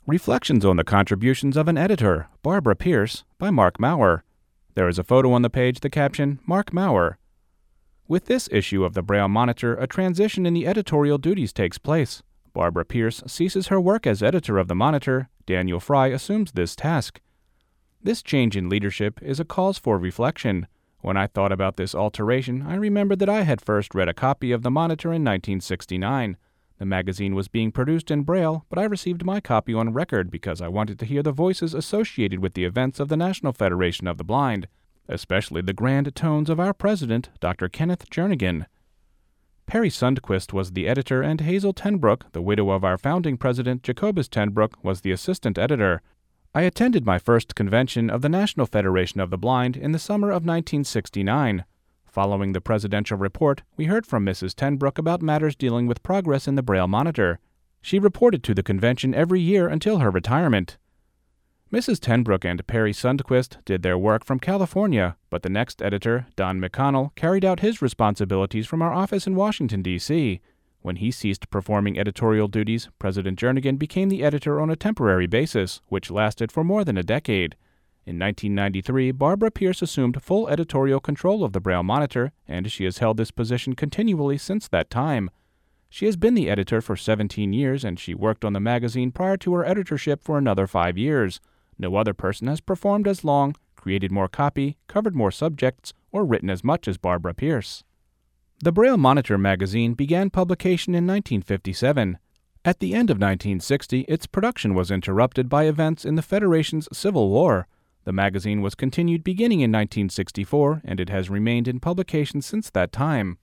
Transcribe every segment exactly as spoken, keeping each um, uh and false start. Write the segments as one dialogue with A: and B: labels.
A: Reflections on the Contributions of an Editor, Barbara Pierce, by Mark Maurer. There is a photo on the page, the caption, Mark Maurer. With this issue of the Braille Monitor, a transition in the editorial duties takes place. Barbara Pierce ceases her work as editor of the Monitor. Daniel Fry assumes this task. This change in leadership is a cause for reflection. When I thought about this alteration, I remembered that I had first read a copy of the Monitor in nineteen sixty-nine. The magazine was being produced in Braille, but I received my copy on record because I wanted to hear the voices associated with the events of the National Federation of the Blind, especially the grand tones of our president, Doctor Kenneth Jernigan. Perry Sundquist was the editor, and Hazel Tenbrook, the widow of our founding president, Jacobus Tenbrook, was the assistant editor. I attended my first convention of the National Federation of the Blind in the summer of nineteen sixty-nine. Following the presidential report, we heard from Missus Tenbrook about matters dealing with progress in the Braille Monitor. She reported to the convention every year until her retirement. Missus Tenbrook and Perry Sundquist did their work from California, but the next editor, Don McConnell, carried out his responsibilities from our office in Washington, D C When he ceased performing editorial duties, President Jernigan became the editor on a temporary basis, which lasted for more than a decade. In nineteen ninety-three, Barbara Pierce assumed full editorial control of the Braille Monitor, and she has held this position continually since that time. She has been the editor for seventeen years, and she worked on the magazine prior to her editorship for another five years. No other person has performed as long, created more copy, covered more subjects, or written as much as Barbara Pierce. The Braille Monitor magazine began publication in nineteen fifty-seven. At the end of nineteen sixty, its production was interrupted by events in the Federation's Civil War. The magazine was continued beginning in nineteen sixty-four, and it has remained in publication since that time.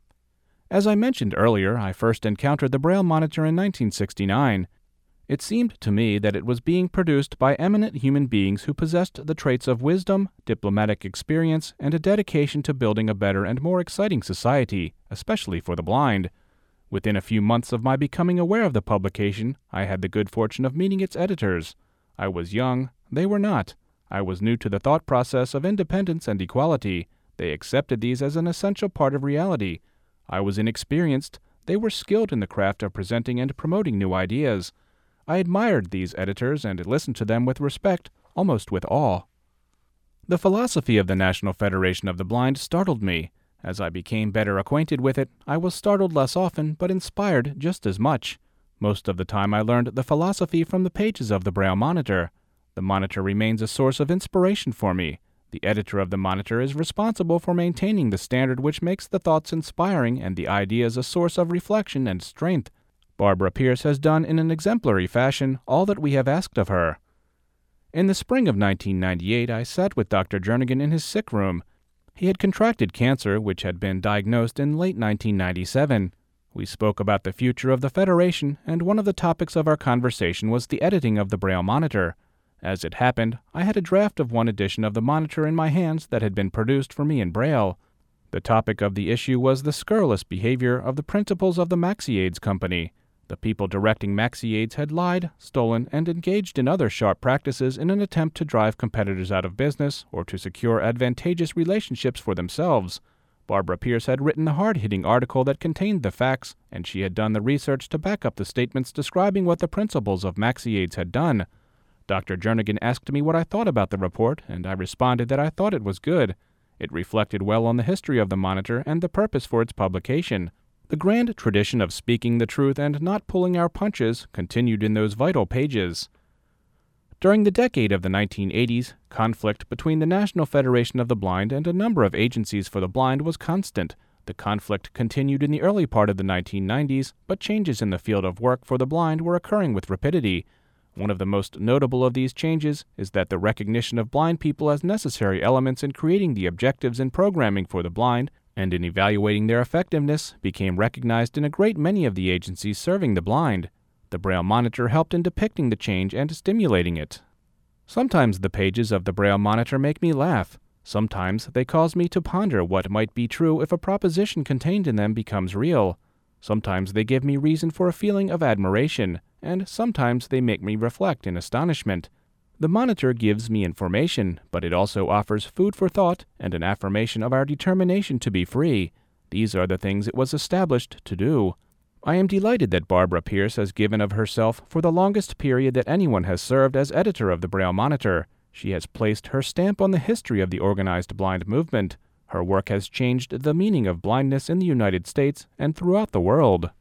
A: As I mentioned earlier, I first encountered the Braille Monitor in nineteen sixty-nine. It seemed to me that it was being produced by eminent human beings who possessed the traits of wisdom, diplomatic experience, and a dedication to building a better and more exciting society, especially for the blind. Within a few months of my becoming aware of the publication, I had the good fortune of meeting its editors. I was young, they were not. I was new to the thought process of independence and equality. They accepted these as an essential part of reality. I was inexperienced. They were skilled in the craft of presenting and promoting new ideas. I admired these editors and listened to them with respect, almost with awe. The philosophy of the National Federation of the Blind startled me. As I became better acquainted with it, I was startled less often, but inspired just as much. Most of the time I learned the philosophy from the pages of the Braille Monitor. The Monitor remains a source of inspiration for me. The editor of the Monitor is responsible for maintaining the standard which makes the thoughts inspiring and the ideas a source of reflection and strength. Barbara Pierce has done in an exemplary fashion all that we have asked of her. In the spring of nineteen ninety-eight, I sat with Doctor Jernigan in his sick room. He had contracted cancer, which had been diagnosed in late nineteen ninety-seven. We spoke about the future of the Federation, and one of the topics of our conversation was the editing of the Braille Monitor. As it happened, I had a draft of one edition of the Monitor in my hands that had been produced for me in Braille. The topic of the issue was the scurrilous behavior of the principals of the MaxiAids Company. The people directing MaxiAids had lied, stolen, and engaged in other sharp practices in an attempt to drive competitors out of business or to secure advantageous relationships for themselves. Barbara Pierce had written the hard-hitting article that contained the facts, and she had done the research to back up the statements describing what the principals of MaxiAids had done. Doctor Jernigan asked me what I thought about the report, and I responded that I thought it was good. It reflected well on the history of the Monitor and the purpose for its publication. The grand tradition of speaking the truth and not pulling our punches continued in those vital pages. During the decade of the nineteen eighties, conflict between the National Federation of the Blind and a number of agencies for the blind was constant. The conflict continued in the early part of the nineteen nineties, but changes in the field of work for the blind were occurring with rapidity. One of the most notable of these changes is that the recognition of blind people as necessary elements in creating the objectives in programming for the blind and in evaluating their effectiveness became recognized in a great many of the agencies serving the blind. The Braille Monitor helped in depicting the change and stimulating it. Sometimes the pages of the Braille Monitor make me laugh. Sometimes they cause me to ponder what might be true if a proposition contained in them becomes real. Sometimes they give me reason for a feeling of admiration, and sometimes they make me reflect in astonishment. The Monitor gives me information, but it also offers food for thought and an affirmation of our determination to be free. These are the things it was established to do. I am delighted that Barbara Pierce has given of herself for the longest period that anyone has served as editor of the Braille Monitor. She has placed her stamp on the history of the organized blind movement. Her work has changed the meaning of blindness in the United States and throughout the world.